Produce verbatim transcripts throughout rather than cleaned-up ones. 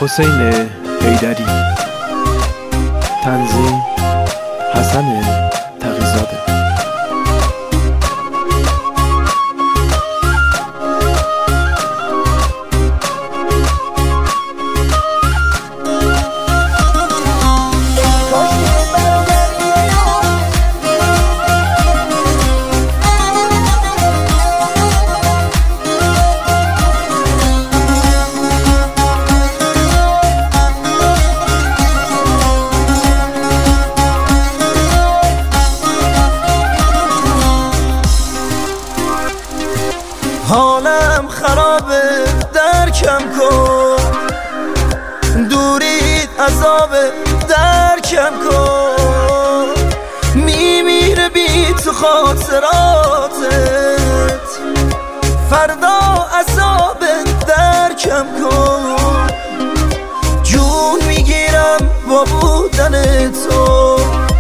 حسین حیدری. تنظیم حسن تقی‌زاده. حالم خرابه، درکم کن، دورید عذابه، درکم کن. میمیره بی تو خاطراتت، فردا عذابه، درکم کن. جون میگیرم با بودن تو،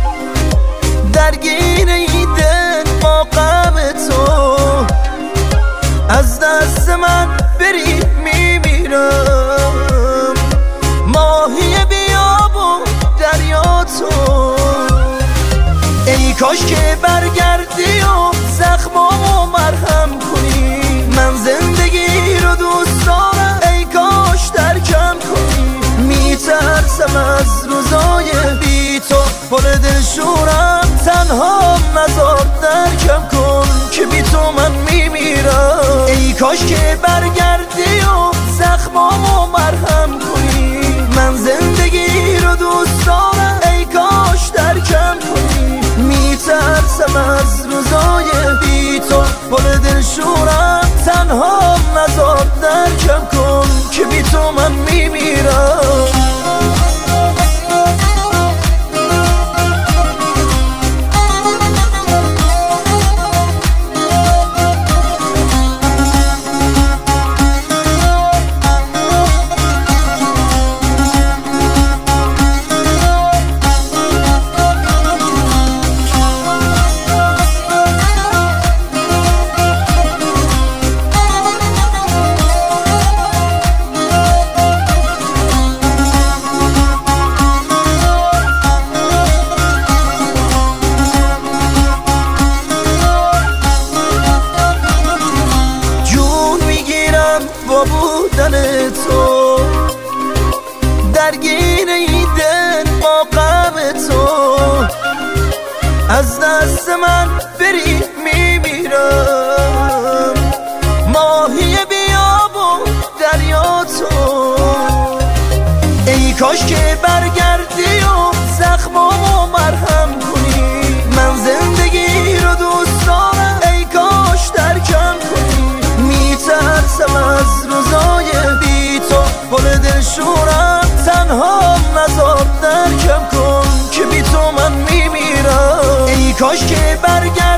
درگیر این دل با غم تو. از دست من بری میمیرم، ماهی بیاب و دریا تو. ای کاش که برگردی و زخمامو مرهم کنی. من زندگی رو دوست دارم، ای کاش درکم کنی. میترسم از روزای بی تو، پر دلشورم، تنها نزار درکم کن که بی تو من میمیرم. ای کاش که برگردی و زخمامو مرهم کنی. من زندگی رو دوست دارم، ای کاش درکم کنی. میترسم از روزای بی تو، پر دلشورم، تنها نزار درکم کن که بی تو من میمیرم. با بودن تو، درگیر این دل با غم تو. از دست من بری میمیرم، ماهی بیاب و دریا تو. ای کاش که برگردی و زخمامو مرهم کنی. من زندگی رو دوست دارم، ای کاش درکم کنی. میترسم از روزای بی تو، پر دلشورم، تنها نزار درکم کن که بی تو من میمیرم. ای کاش که برگردی